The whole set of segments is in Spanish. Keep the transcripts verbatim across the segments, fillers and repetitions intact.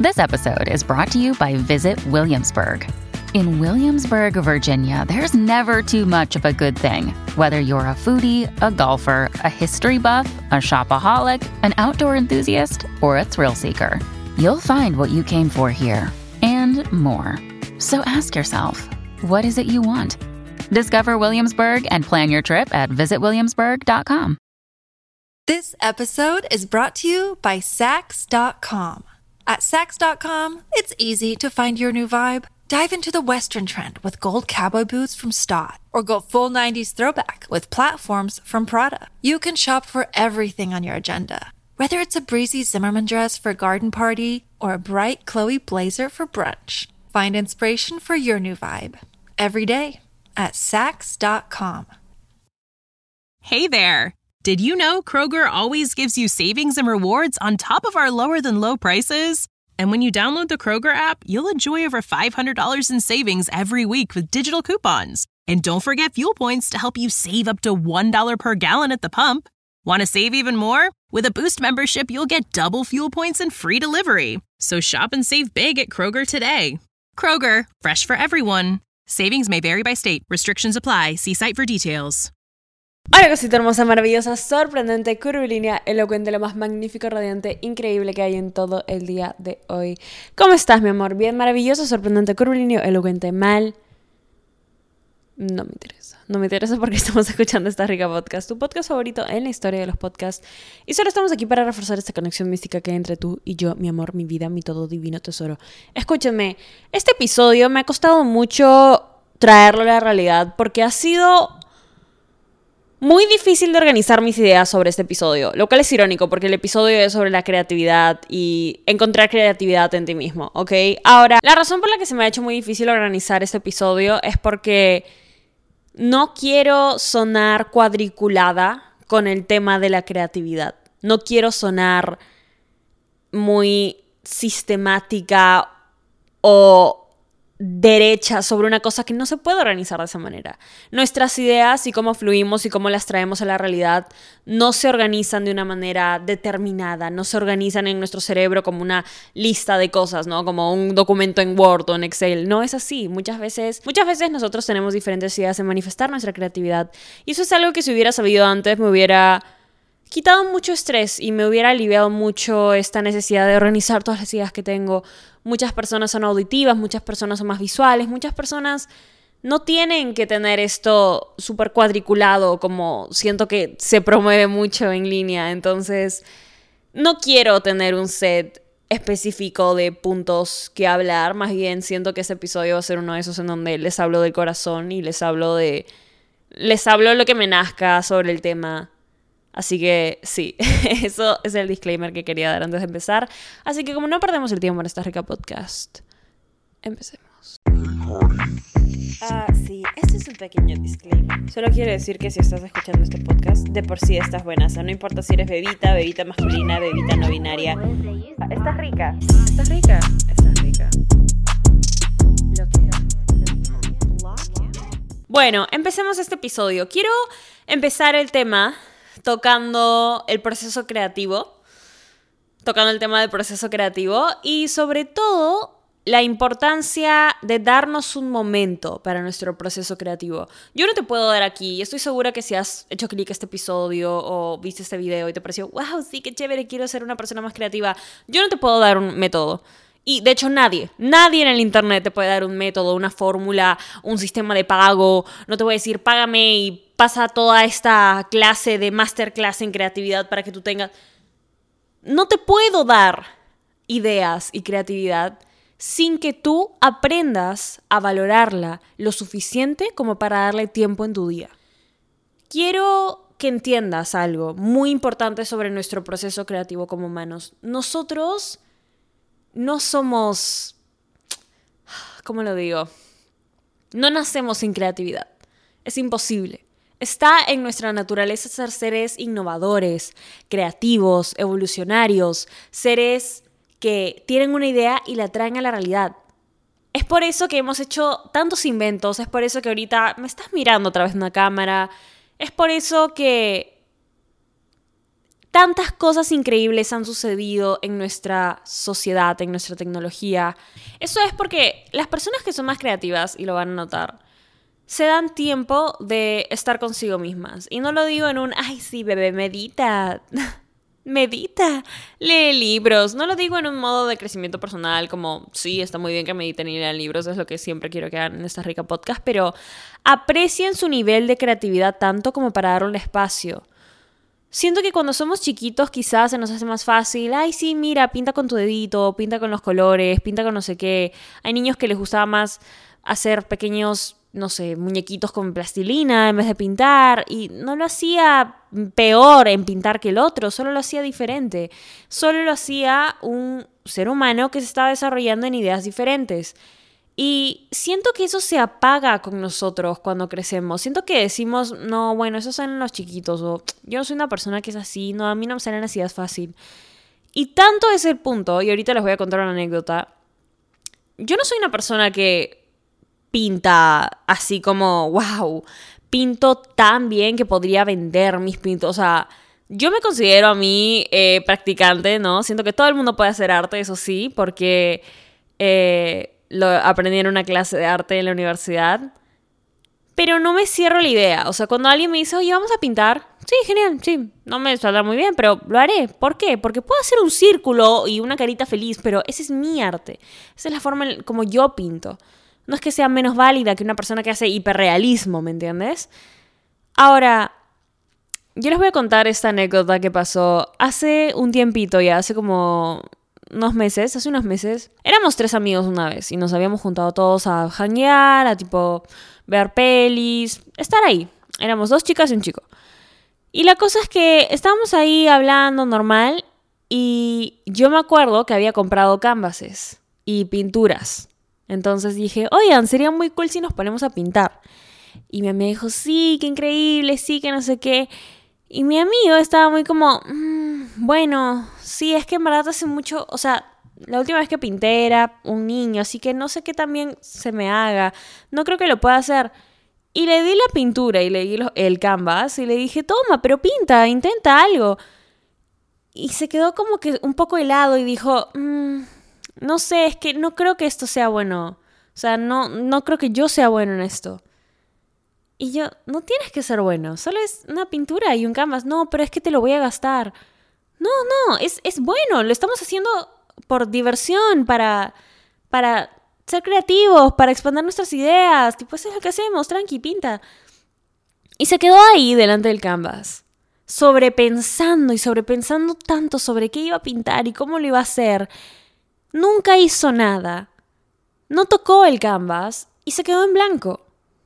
This episode is brought to you by Visit Williamsburg. In Williamsburg, Virginia, there's never too much of a good thing. Whether you're a foodie, a golfer, a history buff, a shopaholic, an outdoor enthusiast, or a thrill seeker, you'll find what you came for here and more. So ask yourself, what is it you want? Discover Williamsburg and plan your trip at visit williamsburg dot com. This episode is brought to you by Sax dot com. At Sax dot com, it's easy to find your new vibe. Dive into the Western trend with gold cowboy boots from Stott, or go full nineties throwback with platforms from Prada. You can shop for everything on your agenda, whether it's a breezy Zimmermann dress for a garden party or a bright Chloe blazer for brunch. Find inspiration for your new vibe every day at Sax dot com. Hey there! Did you know Kroger always gives you savings and rewards on top of our lower-than-low prices? And when you download the Kroger app, you'll enjoy over five hundred dollars in savings every week with digital coupons. And don't forget fuel points to help you save up to one dollar per gallon at the pump. Want to save even more? With a Boost membership, you'll get double fuel points and free delivery. So shop and save big at Kroger today. Kroger, fresh for everyone. Savings may vary by state. Restrictions apply. See site for details. Hola, cosita hermosa, maravillosa, sorprendente, curvilínea, elocuente, lo más magnífico, radiante, increíble que hay en todo el día de hoy. ¿Cómo estás, mi amor? Bien, maravilloso, sorprendente, curvilíneo, elocuente, mal. No me interesa. No me interesa porque estamos escuchando esta rica podcast, tu podcast favorito en la historia de los podcasts. Y solo estamos aquí para reforzar esta conexión mística que hay entre tú y yo, mi amor, mi vida, mi todo divino tesoro. Escúchenme, este episodio me ha costado mucho traerlo a la realidad porque ha sido muy difícil de organizar mis ideas sobre este episodio, lo cual es irónico porque el episodio es sobre la creatividad y encontrar creatividad en ti mismo, ¿ok? Ahora, la razón por la que se me ha hecho muy difícil organizar este episodio es porque no quiero sonar cuadriculada con el tema de la creatividad. No quiero sonar muy sistemática o derecha sobre una cosa que no se puede organizar de esa manera. Nuestras ideas y cómo fluimos y cómo las traemos a la realidad no se organizan de una manera determinada, no se organizan en nuestro cerebro como una lista de cosas, ¿no? Como un documento en Word o en Excel. No es así. Muchas veces, muchas veces nosotros tenemos diferentes ideas en manifestar nuestra creatividad. Y eso es algo que si hubiera sabido antes me hubiera quitado mucho estrés y me hubiera aliviado mucho esta necesidad de organizar todas las ideas que tengo. Muchas personas son auditivas, muchas personas son más visuales, muchas personas no tienen que tener esto súper cuadriculado como siento que se promueve mucho en línea. Entonces, no quiero tener un set específico de puntos que hablar. Más bien siento que este episodio va a ser uno de esos en donde les hablo del corazón y les hablo de... Les hablo lo que me nazca sobre el tema. Así que sí, eso es el disclaimer que quería dar antes de empezar. Así que como no perdemos el tiempo en esta rica podcast, empecemos. Ah, sí, este es un pequeño disclaimer. Solo quiero decir que si estás escuchando este podcast, de por sí estás buena. O sea, no importa si eres bebita, bebita masculina, bebita no binaria. Estás rica. Estás rica. Estás rica. Lo que... Bueno, empecemos este episodio. Quiero empezar el tema tocando el proceso creativo, tocando el tema del proceso creativo y sobre todo la importancia de darnos un momento para nuestro proceso creativo. Yo no te puedo dar aquí, estoy segura que si has hecho clic a este episodio o viste este video y te pareció, wow, sí, qué chévere, quiero ser una persona más creativa, yo no te puedo dar un método. Y de hecho nadie, nadie en el internet te puede dar un método, una fórmula, un sistema de pago. No te voy a decir, págame y pasa toda esta clase de masterclass en creatividad para que tú tengas... No te puedo dar ideas y creatividad sin que tú aprendas a valorarla lo suficiente como para darle tiempo en tu día. Quiero que entiendas algo muy importante sobre nuestro proceso creativo como humanos. Nosotros no somos... ¿Cómo lo digo? No nacemos sin creatividad. Es imposible. Está en nuestra naturaleza ser seres innovadores, creativos, evolucionarios, seres que tienen una idea y la traen a la realidad. Es por eso que hemos hecho tantos inventos, es por eso que ahorita me estás mirando a través de una cámara, es por eso que tantas cosas increíbles han sucedido en nuestra sociedad, en nuestra tecnología. Eso es porque las personas que son más creativas, y lo van a notar, se dan tiempo de estar consigo mismas. Y no lo digo en un, ay, sí, bebé, medita, medita, lee libros. No lo digo en un modo de crecimiento personal, como, sí, está muy bien que mediten y lean libros, es lo que siempre quiero que hagan en esta rica podcast, pero aprecien su nivel de creatividad tanto como para darle espacio. Siento que cuando somos chiquitos quizás se nos hace más fácil, ay, sí, mira, pinta con tu dedito, pinta con los colores, pinta con no sé qué. Hay niños que les gustaba más hacer pequeños, no sé, muñequitos con plastilina en vez de pintar, y no lo hacía peor en pintar que el otro, solo lo hacía diferente. Solo lo hacía un ser humano que se estaba desarrollando en ideas diferentes. Y siento que eso se apaga con nosotros cuando crecemos. Siento que decimos, no, bueno, esos son los chiquitos, o yo no soy una persona que es así, no, a mí no me salen las ideas fácil. Y tanto es el punto, y ahorita les voy a contar una anécdota. Yo no soy una persona que pinta así como, wow, pinto tan bien que podría vender mis pintos. O sea, yo me considero a mí eh, practicante, ¿no? Siento que todo el mundo puede hacer arte, eso sí, porque Eh, lo aprendí en una clase de arte en la universidad, pero no me cierro la idea. O sea, cuando alguien me dice, oye, vamos a pintar, sí, genial, sí, no me saldrá muy bien, pero lo haré. ¿Por qué? Porque puedo hacer un círculo y una carita feliz, pero ese es mi arte. Esa es la forma en como yo pinto. No es que sea menos válida que una persona que hace hiperrealismo, ¿me entiendes? Ahora, yo les voy a contar esta anécdota que pasó hace un tiempito ya, hace como unos meses, hace unos meses. Éramos tres amigos una vez y nos habíamos juntado todos a janguear, a tipo ver pelis, estar ahí. Éramos dos chicas y un chico. Y la cosa es que estábamos ahí hablando normal y yo me acuerdo que había comprado canvases y pinturas. Entonces dije, oigan, sería muy cool si nos ponemos a pintar. Y mi amiga dijo, sí, qué increíble, sí, que no sé qué. Y mi amigo estaba muy como, mmm, bueno, sí, es que en verdad hace mucho, o sea, la última vez que pinté era un niño, así que no sé qué también se me haga, no creo que lo pueda hacer. Y le di la pintura y le di el canvas y le dije, toma, pero pinta, intenta algo. Y se quedó como que un poco helado y dijo, mmm, no sé, es que no creo que esto sea bueno. O sea, no, no creo que yo sea bueno en esto. Y yo, no tienes que ser bueno, solo es una pintura y un canvas. No, pero es que te lo voy a gastar. No, no, es, es bueno, lo estamos haciendo por diversión, para, para ser creativos, para expandir nuestras ideas. Tipo, eso es lo que hacemos, tranqui, pinta. Y se quedó ahí delante del canvas, sobrepensando y sobrepensando tanto sobre qué iba a pintar y cómo lo iba a hacer. Nunca hizo nada. No tocó el canvas y se quedó en blanco.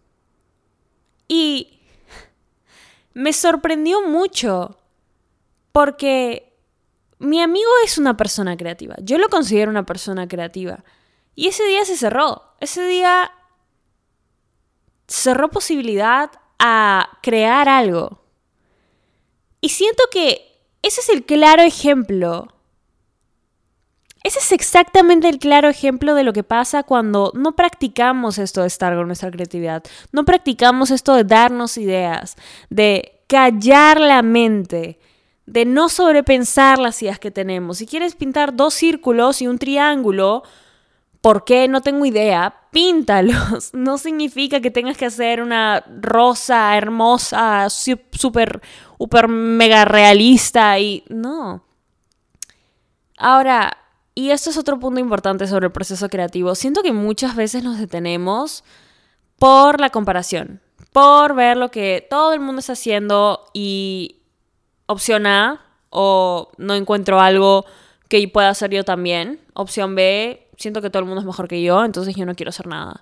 Y me sorprendió mucho porque mi amigo es una persona creativa. Yo lo considero una persona creativa. Y ese día se cerró. Ese día cerró posibilidad a crear algo. Y siento que ese es el claro ejemplo. Ese es exactamente el claro ejemplo de lo que pasa cuando no practicamos esto de estar con nuestra creatividad. No practicamos esto de darnos ideas, de callar la mente, de no sobrepensar las ideas que tenemos. Si quieres pintar dos círculos y un triángulo, ¿por qué? No tengo idea. Píntalos. No significa que tengas que hacer una rosa hermosa, súper, súper mega realista y no. Ahora, y esto es otro punto importante sobre el proceso creativo. Siento que muchas veces nos detenemos por la comparación, por ver lo que todo el mundo está haciendo y opción A, o no encuentro algo que pueda hacer yo también. Opción B, siento que todo el mundo es mejor que yo, entonces yo no quiero hacer nada.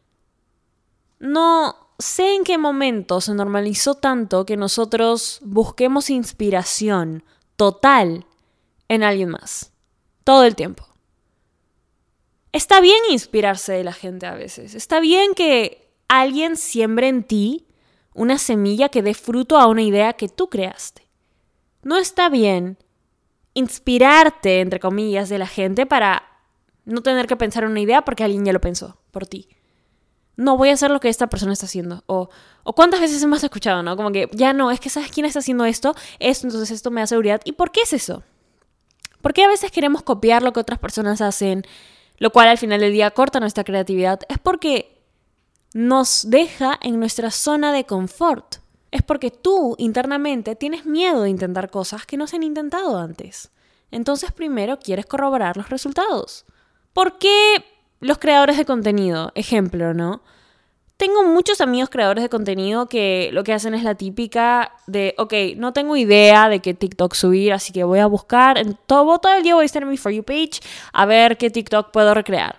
No sé en qué momento se normalizó tanto que nosotros busquemos inspiración total en alguien más. Todo el tiempo. Está bien inspirarse de la gente a veces. Está bien que alguien siembre en ti una semilla que dé fruto a una idea que tú creaste. No está bien inspirarte, entre comillas, de la gente para no tener que pensar en una idea porque alguien ya lo pensó por ti. no voy a hacer lo que esta persona está haciendo. O, o cuántas veces hemos escuchado, ¿no? Como que ya no, es que ¿sabes quién está haciendo esto? Esto, entonces esto me da seguridad. ¿Y por qué es eso? ¿Por qué a veces queremos copiar lo que otras personas hacen, lo cual al final del día corta nuestra creatividad? Es porque nos deja en nuestra zona de confort. Es porque tú internamente tienes miedo de intentar cosas que no se han intentado antes. Entonces primero quieres corroborar los resultados. ¿Por qué los creadores de contenido? Ejemplo, ¿no? Tengo muchos amigos creadores de contenido que lo que hacen es la típica de, ok, no tengo idea de qué TikTok subir, así que voy a buscar, en todo, todo el día voy a estar en mi For You page a ver qué TikTok puedo recrear.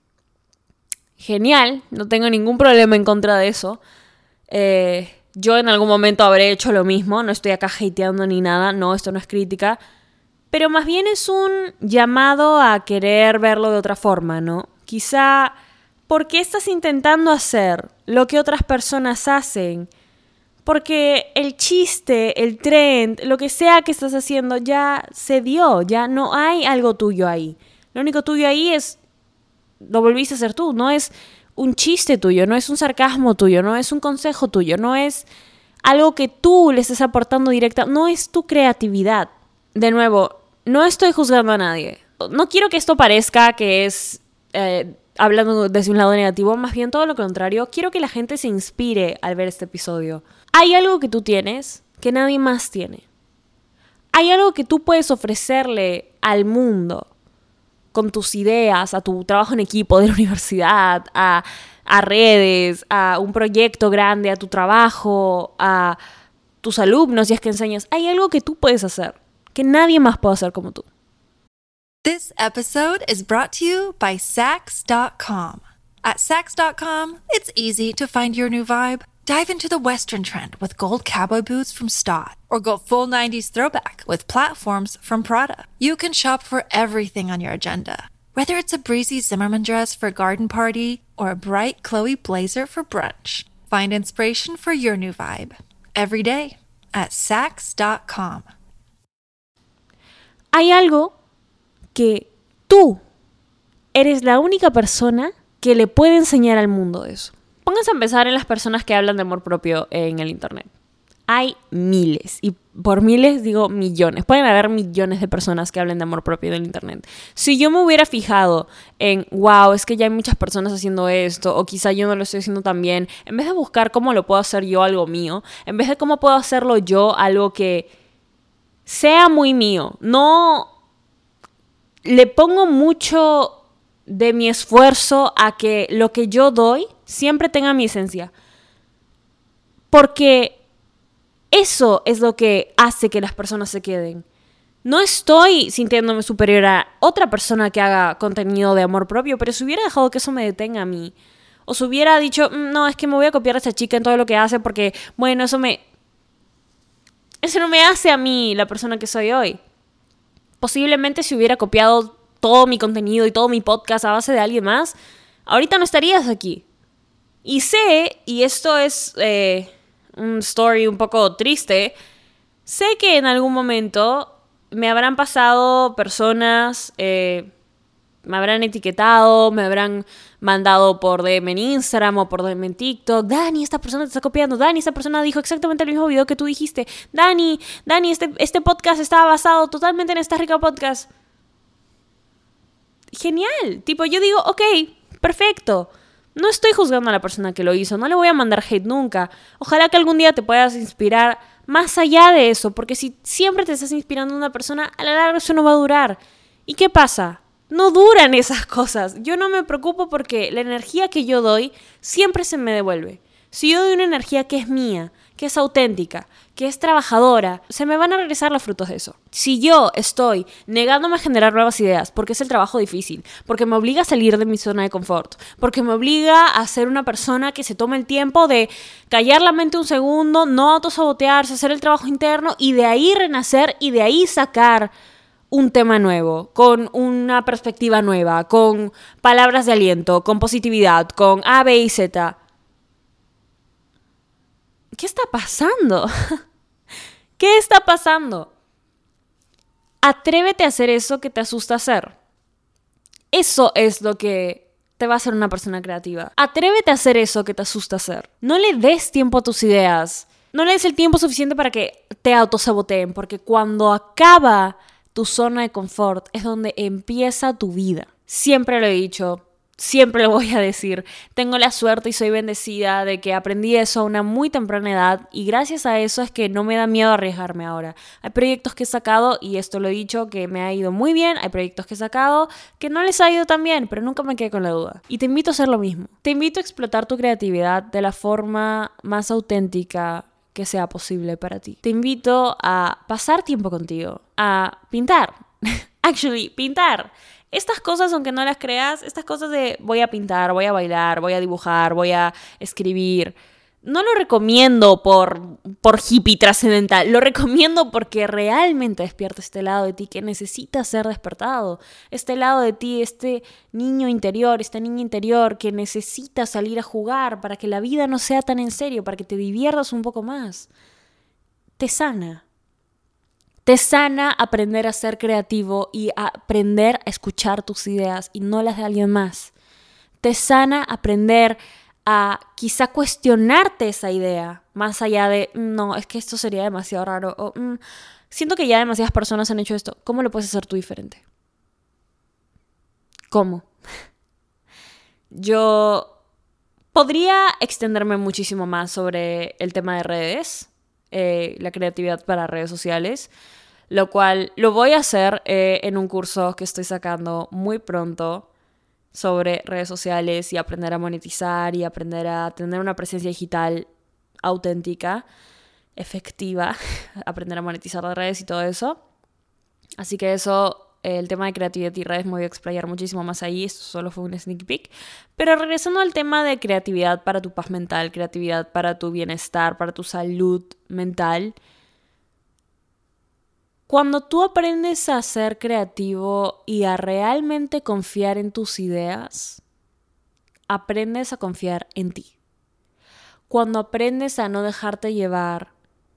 Genial, no tengo ningún problema en contra de eso. Eh, yo en algún momento habré hecho lo mismo, no estoy acá hateando ni nada, no, esto no es crítica, pero más bien es un llamado a querer verlo de otra forma, ¿no? Quizá, ¿por qué estás intentando hacer lo que otras personas hacen? Porque el chiste, el trend, lo que sea que estás haciendo ya se dio, ya no hay algo tuyo ahí. Lo único tuyo ahí es, lo volviste a hacer tú, no es un chiste tuyo, no es un sarcasmo tuyo, no es un consejo tuyo, no es algo que tú le estés aportando directa, no es tu creatividad. De nuevo, no estoy juzgando a nadie. No quiero que esto parezca que es, eh, hablando desde un lado negativo, más bien todo lo contrario. Quiero que la gente se inspire al ver este episodio. Hay algo que tú tienes que nadie más tiene. Hay algo que tú puedes ofrecerle al mundo con tus ideas, a tu trabajo en equipo de la universidad, a, a redes, a un proyecto grande, a tu trabajo, a tus alumnos, si es que enseñas. Hay algo que tú puedes hacer, que nadie más puede hacer como tú. This episode is brought to you by Sax dot com. At Sax dot com, it's easy to find your new vibe. Dive into the Western trend with gold cowboy boots from Stott, or go full nineties throwback with platforms from Prada. You can shop for everything on your agenda, whether it's a breezy Zimmermann dress for a garden party or a bright Chloe blazer for brunch. Find inspiration for your new vibe every day at Sax dot com. Hay algo que tú eres la única persona que le puede enseñar al mundo de eso. Pónganse a empezar en las personas que hablan de amor propio en el internet. Hay miles, y por miles digo millones. Pueden haber millones de personas que hablen de amor propio en el internet. Si yo me hubiera fijado en, wow, es que ya hay muchas personas haciendo esto, o quizá yo no lo estoy haciendo tan bien, en vez de buscar cómo lo puedo hacer yo algo mío, en vez de cómo puedo hacerlo yo algo que sea muy mío, no le pongo mucho de mi esfuerzo a que lo que yo doy siempre tenga mi esencia. Porque eso es lo que hace que las personas se queden. No estoy sintiéndome superior a otra persona que haga contenido de amor propio, pero si hubiera dejado que eso me detenga a mí, o si hubiera dicho, no, es que me voy a copiar a esa chica en todo lo que hace porque, bueno, eso me... Eso no me hace a mí la persona que soy hoy. Posiblemente si hubiera copiado todo mi contenido y todo mi podcast a base de alguien más, ahorita no estarías aquí. Y sé, y esto es eh, un story un poco triste, sé que en algún momento me habrán pasado personas, eh, me habrán etiquetado, me habrán mandado por D M en Instagram o por D M en TikTok. Dani, esta persona te está copiando. Dani, esta persona dijo exactamente el mismo video que tú dijiste. Dani, Dani, este, este podcast estaba basado totalmente en esta rica podcast. Genial. Tipo, yo digo, ok, perfecto. No estoy juzgando a la persona que lo hizo. No le voy a mandar hate nunca. Ojalá que algún día te puedas inspirar más allá de eso. Porque si siempre te estás inspirando en una persona, a la larga eso no va a durar. ¿Y qué pasa? No duran esas cosas. Yo no me preocupo porque la energía que yo doy siempre se me devuelve. Si yo doy una energía que es mía, que es auténtica, que es trabajadora, se me van a regresar los frutos de eso. Si yo estoy negándome a generar nuevas ideas porque es el trabajo difícil, porque me obliga a salir de mi zona de confort, porque me obliga a ser una persona que se tome el tiempo de callar la mente un segundo, no autosabotearse, hacer el trabajo interno y de ahí renacer y de ahí sacar un tema nuevo, con una perspectiva nueva, con palabras de aliento, con positividad, con A, B y Z. ¿Qué está pasando? ¿Qué está pasando? Atrévete a hacer eso que te asusta hacer. Eso es lo que te va a hacer una persona creativa. Atrévete a hacer eso que te asusta hacer. No le des tiempo a tus ideas. No le des el tiempo suficiente para que te autosaboteen, porque cuando acaba tu zona de confort es donde empieza tu vida. Siempre lo he dicho, siempre lo voy a decir. Tengo la suerte y soy bendecida de que aprendí eso a una muy temprana edad y gracias a eso es que no me da miedo arriesgarme ahora. Hay proyectos que he sacado, y esto lo he dicho, que me ha ido muy bien. Hay proyectos que he sacado que no les ha ido tan bien, pero nunca me quedé con la duda. Y te invito a hacer lo mismo. Te invito a explotar tu creatividad de la forma más auténtica que sea posible para ti. Te invito a pasar tiempo contigo, a pintar. Actually, pintar. Estas cosas, aunque no las creas, estas cosas de voy a pintar, voy a bailar, voy a dibujar, voy a escribir, no lo recomiendo por, por hippie trascendental, lo recomiendo porque realmente despierta este lado de ti que necesita ser despertado, este lado de ti, este niño interior, esta niña interior que necesita salir a jugar para que la vida no sea tan en serio, para que te diviertas un poco más. Te sana. Te sana aprender a ser creativo y a aprender a escuchar tus ideas y no las de alguien más. Te sana aprender a quizá cuestionarte esa idea, más allá de, no, es que esto sería demasiado raro, o mm, siento que ya demasiadas personas han hecho esto. ¿Cómo lo puedes hacer tú diferente? ¿Cómo? Yo podría extenderme muchísimo más sobre el tema de redes, eh, la creatividad para redes sociales, lo cual lo voy a hacer eh, en un curso que estoy sacando muy pronto sobre redes sociales y aprender a monetizar y aprender a tener una presencia digital auténtica, efectiva, aprender a monetizar las redes y todo eso. Así que eso, el tema de creatividad y redes me voy a explayar muchísimo más ahí. Esto solo fue un sneak peek. Pero regresando al tema de creatividad para tu paz mental, creatividad para tu bienestar, para tu salud mental. Cuando tú aprendes a ser creativo y a realmente confiar en tus ideas, aprendes a confiar en ti. Cuando aprendes a no dejarte llevar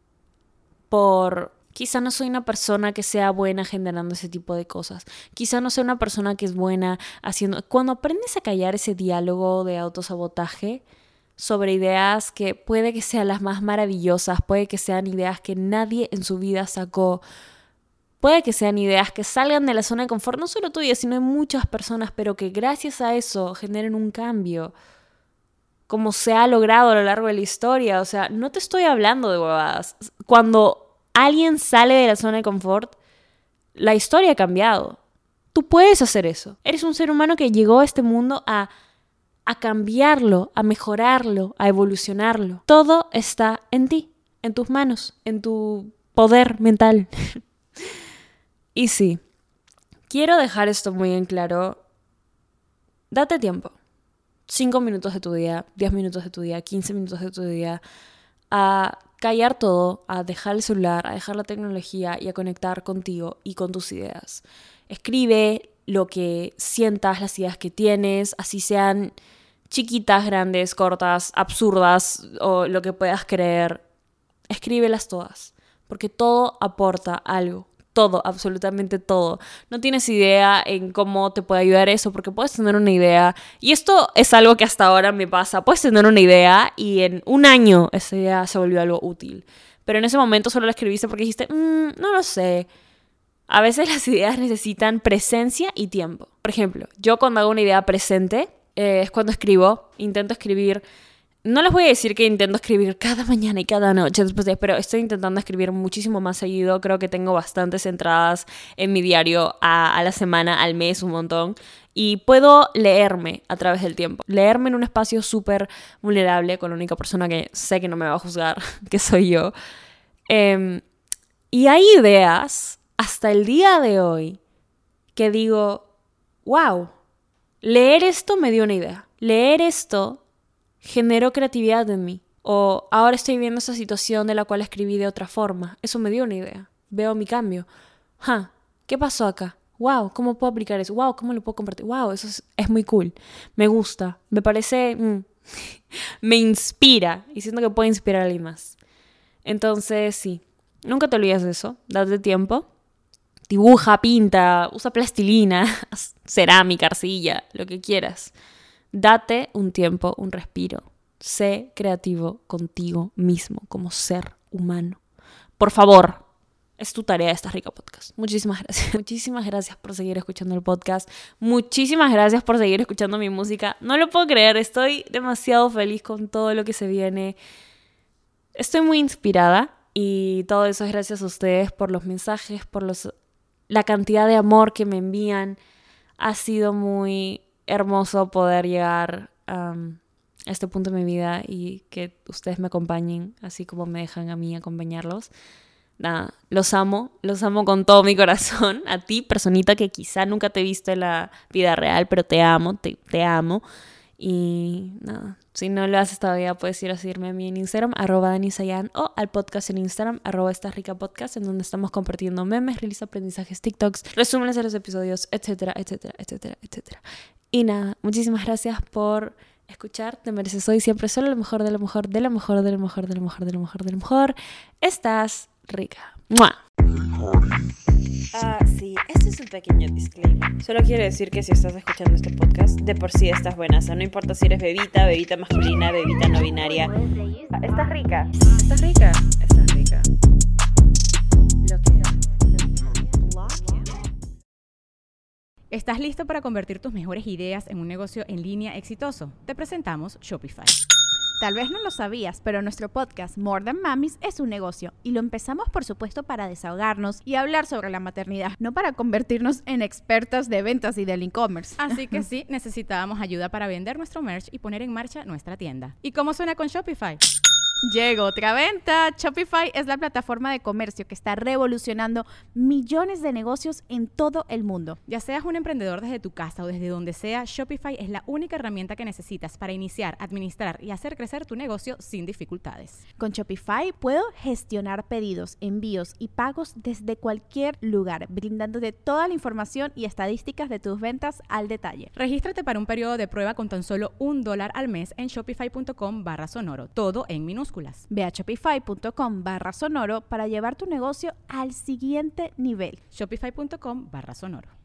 por, quizá no soy una persona que sea buena generando ese tipo de cosas, quizá no soy una persona que es buena haciendo. Cuando aprendes a callar ese diálogo de autosabotaje sobre ideas que puede que sean las más maravillosas, puede que sean ideas que nadie en su vida sacó, puede que sean ideas que salgan de la zona de confort, no solo tuya, sino de muchas personas, pero que gracias a eso generen un cambio, como se ha logrado a lo largo de la historia. O sea, no te estoy hablando de huevadas. Cuando alguien sale de la zona de confort, la historia ha cambiado. Tú puedes hacer eso. Eres un ser humano que llegó a este mundo a, a cambiarlo, a mejorarlo, a evolucionarlo. Todo está en ti, en tus manos, en tu poder mental. Y sí, quiero dejar esto muy en claro. Date tiempo. Cinco minutos de tu día, diez minutos de tu día, quince minutos de tu día a callar todo, a dejar el celular, a dejar la tecnología y a conectar contigo y con tus ideas. Escribe lo que sientas, las ideas que tienes, así sean chiquitas, grandes, cortas, absurdas o lo que puedas creer. Escríbelas todas, porque todo aporta algo. Todo, absolutamente todo. No tienes idea en cómo te puede ayudar eso, porque puedes tener una idea, y esto es algo que hasta ahora me pasa, puedes tener una idea y en un año esa idea se volvió algo útil, pero en ese momento solo la escribiste porque dijiste, mmm, no lo sé. A veces las ideas necesitan presencia y tiempo. Por ejemplo, yo cuando hago una idea presente, eh, es cuando escribo, intento escribir. No les voy a decir que intento escribir cada mañana y cada noche después de, pero estoy intentando escribir muchísimo más seguido. Creo que tengo bastantes entradas en mi diario a, a la semana, al mes, un montón. Y puedo leerme a través del tiempo. Leerme en un espacio súper vulnerable con la única persona que sé que no me va a juzgar, que soy yo. Eh, y hay ideas hasta el día de hoy que digo, wow, leer esto me dio una idea. Leer esto generó creatividad en mí. O ahora estoy viendo esa situación de la cual escribí de otra forma. Eso me dio una idea. Veo mi cambio. Ja, ¿qué pasó acá? Wow, ¿cómo puedo aplicar eso? Wow, ¿cómo lo puedo compartir? Wow, eso es, es muy cool. Me gusta. Me parece... Mm, me inspira. Y siento que puede inspirar a alguien más. Entonces, sí. Nunca te olvides de eso. Date tiempo. Dibuja, pinta, usa plastilina, cerámica, arcilla, lo que quieras. Date un tiempo, un respiro. Sé creativo contigo mismo como ser humano. Por favor, es tu tarea esta rica podcast. Muchísimas gracias. Muchísimas gracias por seguir escuchando el podcast. Muchísimas gracias por seguir escuchando mi música. No lo puedo creer, estoy demasiado feliz con todo lo que se viene. Estoy muy inspirada y todo eso es gracias a ustedes por los mensajes, por los, la cantidad de amor que me envían. Ha sido muy hermoso poder llegar um, a este punto de mi vida y que ustedes me acompañen, así como me dejan a mí acompañarlos. Nada, los amo, los amo con todo mi corazón. A ti, personita que quizá nunca te he visto en la vida real, pero te amo, te, te amo. Y nada, si no lo haces todavía, puedes ir a seguirme a mí en Instagram, arroba danisayan, o al podcast en Instagram, arroba esta rica podcast, en donde estamos compartiendo memes, reels, aprendizajes, TikToks, resúmenes de los episodios, etcétera, etcétera, etcétera, etcétera. Y nada, muchísimas gracias por escuchar. Te mereces hoy siempre solo lo mejor de lo mejor, de lo mejor, de lo mejor, de lo mejor, de lo mejor, de lo mejor. Estás rica. ¡Mua! Ah, sí, este es un pequeño disclaimer. Solo quiero decir que si estás escuchando este podcast, de por sí estás buena. O sea, no importa si eres bebita, bebita masculina, bebita no binaria. Ah, estás rica. Estás rica. Estás rica. Lo que... ¿Estás listo para convertir tus mejores ideas en un negocio en línea exitoso? Te presentamos Shopify. Tal vez no lo sabías, pero nuestro podcast More Than Mamis es un negocio y lo empezamos por supuesto para desahogarnos y hablar sobre la maternidad, no para convertirnos en expertas de ventas y del e-commerce. Así que sí, necesitábamos ayuda para vender nuestro merch y poner en marcha nuestra tienda. ¿Y cómo suena con Shopify? Llegó otra venta. Shopify es la plataforma de comercio que está revolucionando millones de negocios en todo el mundo. Ya seas un emprendedor desde tu casa o desde donde sea, Shopify es la única herramienta que necesitas para iniciar, administrar y hacer crecer tu negocio sin dificultades. Con Shopify puedo gestionar pedidos, envíos y pagos desde cualquier lugar, brindándote toda la información y estadísticas de tus ventas al detalle. Regístrate para un periodo de prueba con tan solo un dólar al mes en shopify.com barra sonoro, todo en minúsculas. Ve a shopify.com barra sonoro para llevar tu negocio al siguiente nivel. Shopify.com barra sonoro.